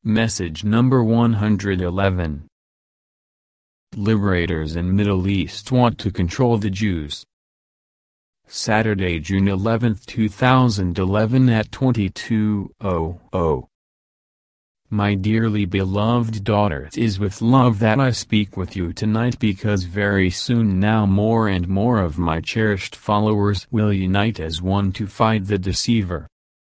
Message number 111. Liberators in Middle East want to control the Jews. Saturday, June 11, 2011 at 22:00. My dearly beloved daughter, it is with love that I speak with you tonight, because very soon now more and more of my cherished followers will unite as one to fight the deceiver.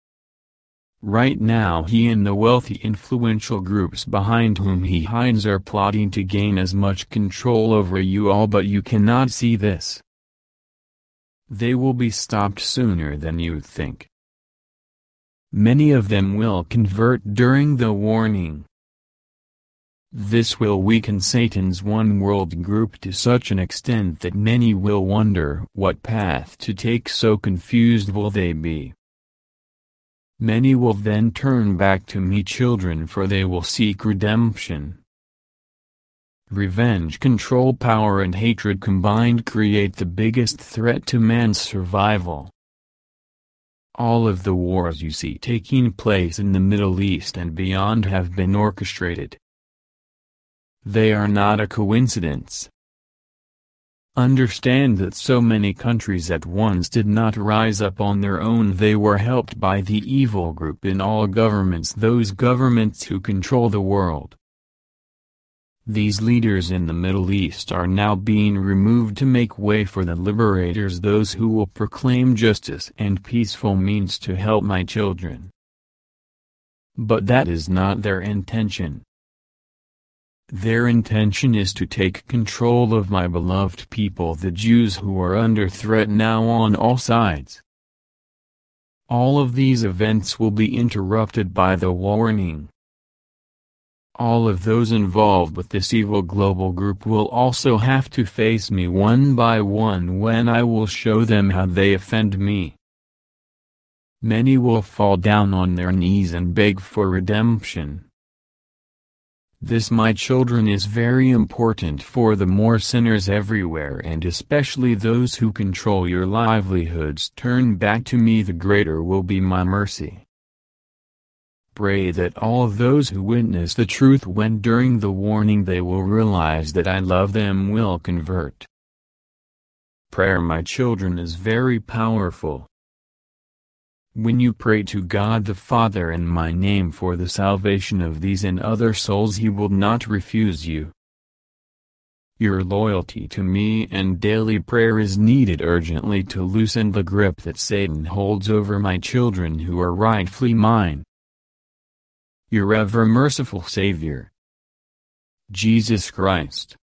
Right now he and the wealthy influential groups behind whom he hides are plotting to gain as much control over you all, but you cannot see this. They will be stopped sooner than you think. Many of them will convert during the warning. This will weaken Satan's one world group to such an extent that many will wonder what path to take, so confused will they be. Many will then turn back to me, children, for they will seek redemption. Revenge, control, power and hatred combined create the biggest threat to man's survival. All of the wars you see taking place in the Middle East and beyond have been orchestrated. They are not a coincidence. Understand that so many countries at once did not rise up on their own. They were helped by the evil group in all governments, those governments who control the world. These leaders in the Middle East are now being removed to make way for the liberators, those who will proclaim justice and peaceful means to help my children. But that is not their intention. Their intention is to take control of my beloved people, the Jews, who are under threat now on all sides. All of these events will be interrupted by the warning. All of those involved with this evil global group will also have to face me one by one when I will show them how they offend me. Many will fall down on their knees and beg for redemption. This, my children, is very important, for the more sinners everywhere, and especially those who control your livelihoods, turn back to me, the greater will be my mercy. Pray that all those who witness the truth when during the warning they will realize that I love them will convert. Prayer, my children, is very powerful. When you pray to God the Father in my name for the salvation of these and other souls, He will not refuse you. Your loyalty to me and daily prayer is needed urgently to loosen the grip that Satan holds over my children who are rightfully mine. Your ever merciful Savior, Jesus Christ.